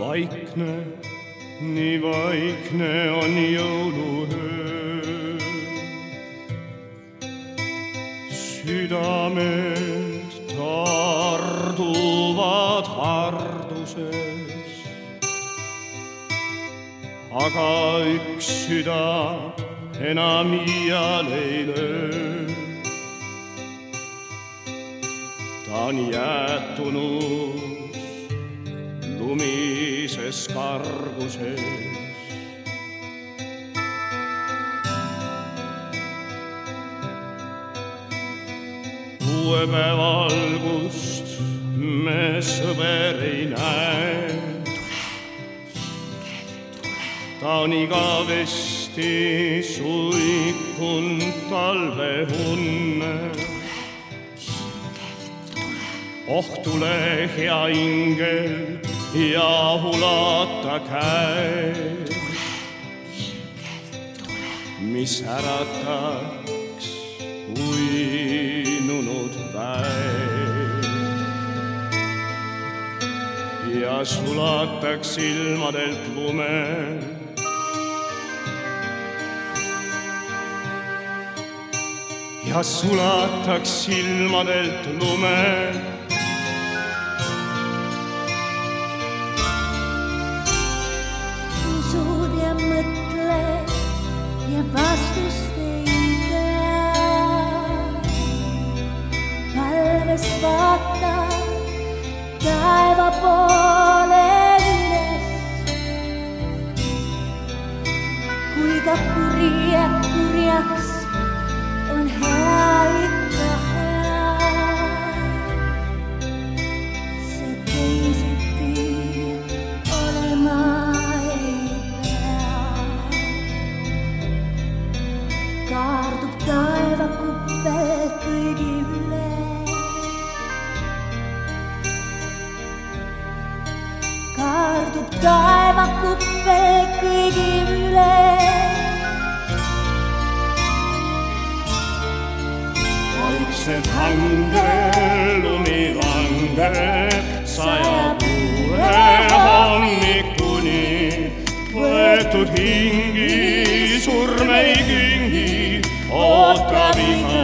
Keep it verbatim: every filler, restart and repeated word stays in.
vaikne, nii vaikne on jõuluöö. Südamed tarduvad harduses, aga üks süda enam iial ei löö. Ta on jäetunud lumises karguses. Uue valgust me sõber ei näe. Ta on igavesti suikunud talvehunne. Oh, tule hea ingel ja ulata käed, mis ärataks uinunud väed ja sulataks silmadelt lume. Ja sulataks silmadelt lume. Usud ja mõtled ja vastust ei tea. Palves vaatad taeva poole üles. Kui ka kuri ja kurjaks on hea ikka hea. See teiseti olema ei pea. Kaardub taevakuppel kõigi üle. Kaardub taevakuppel kõigi üle. Vaiksed hangel lumi langeb, sajab uue hommikuni. Võetud hingi surme ei kingi, ootab iga